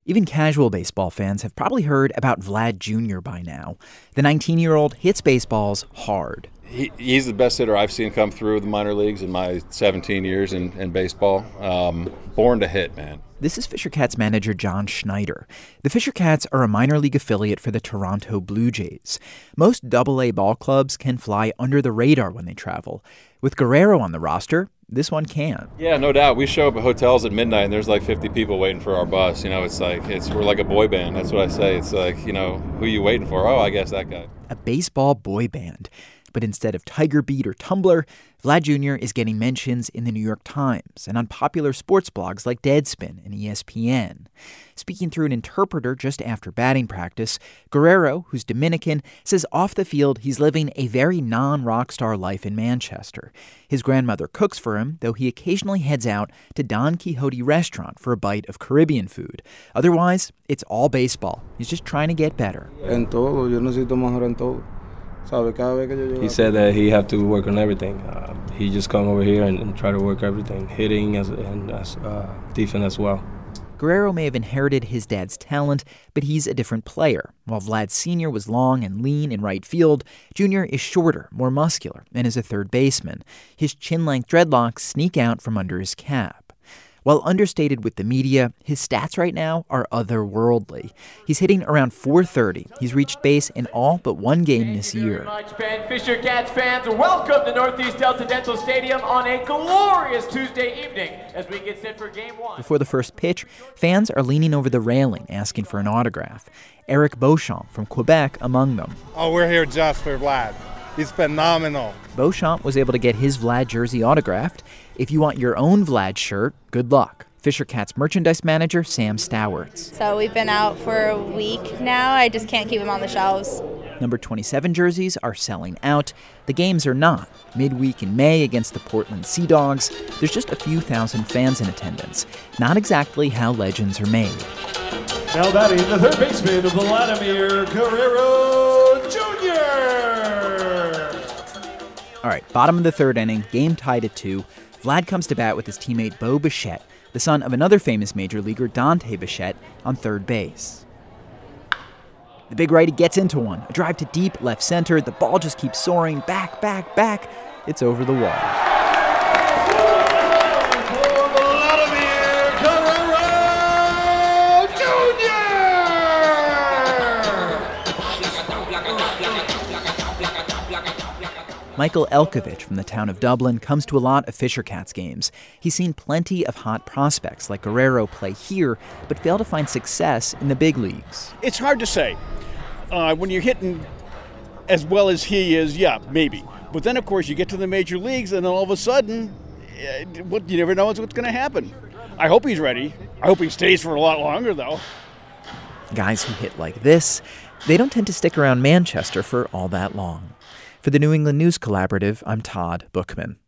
Even casual baseball fans have probably heard about Vlad Jr. by now. The 19-year-old hits baseballs hard. He's the best hitter I've seen come through the minor leagues in my 17 years in baseball. Born to hit, man. This is Fisher Cats manager John Schneider. The Fisher Cats are a minor league affiliate for the Toronto Blue Jays. Most Double-A ball clubs can fly under the radar when they travel. With Guerrero on the roster, this one can't. Yeah, no doubt. We show up at hotels at midnight and there's like 50 people waiting for our bus. You know, we're like a boy band. That's what I say. It's like, who are you waiting for? Oh, I guess that guy. A baseball boy band. But instead of Tiger Beat or Tumblr, Vlad Jr. is getting mentions in the New York Times and on popular sports blogs like Deadspin and ESPN. Speaking through an interpreter just after batting practice, Guerrero, who's Dominican, says off the field he's living a very non-rock star life in Manchester. His grandmother cooks for him, though he occasionally heads out to Don Quixote restaurant for a bite of Caribbean food. Otherwise, it's all baseball. He's just trying to get better. En todo, yo necesito mejorar en todo. He said that he have to work on everything. He just come over here and try to work everything, hitting and defense as well. Guerrero may have inherited his dad's talent, but he's a different player. While Vlad Sr. was long and lean in right field, Jr. is shorter, more muscular, and is a third baseman. His chin-length dreadlocks sneak out from under his cap. While understated with the media, his stats right now are otherworldly. He's hitting around .430. He's reached base in all but one game this year. Thank you very much, Fisher Cats fans. Welcome to Northeast Delta Dental Stadium on a glorious Tuesday evening as we get set for Game 1. Before the first pitch, fans are leaning over the railing asking for an autograph. Eric Beauchamp from Quebec among them. Oh, we're here just for Vlad. He's phenomenal. Beauchamp was able to get his Vlad jersey autographed. If you want your own Vlad shirt, good luck. Fisher Cats merchandise manager Sam Stowarts. So we've been out for a week now. I just can't keep them on the shelves. Number 27 jerseys are selling out. The games are not. Midweek in May against the Portland Sea Dogs, there's just a few thousand fans in attendance. Not exactly how legends are made. Now batting the third baseman, Vladimir Guerrero Jr. All right, bottom of the third inning, game tied at 2. Vlad comes to bat with his teammate Bo Bichette, the son of another famous major leaguer, Dante Bichette, on third base. The big righty gets into one. A drive to deep left center. The ball just keeps soaring. Back, back, back. It's over the wall. Vladimir Guerrero Jr. Michael Elkovich from the town of Dublin comes to a lot of Fisher Cats games. He's seen plenty of hot prospects like Guerrero play here, but fail to find success in the big leagues. It's hard to say. When you're hitting as well as he is, yeah, maybe. But then, of course, you get to the major leagues, and then all of a sudden, you never know what's going to happen. I hope he's ready. I hope he stays for a lot longer, though. Guys who hit like this, they don't tend to stick around Manchester for all that long. For the New England News Collaborative, I'm Todd Bookman.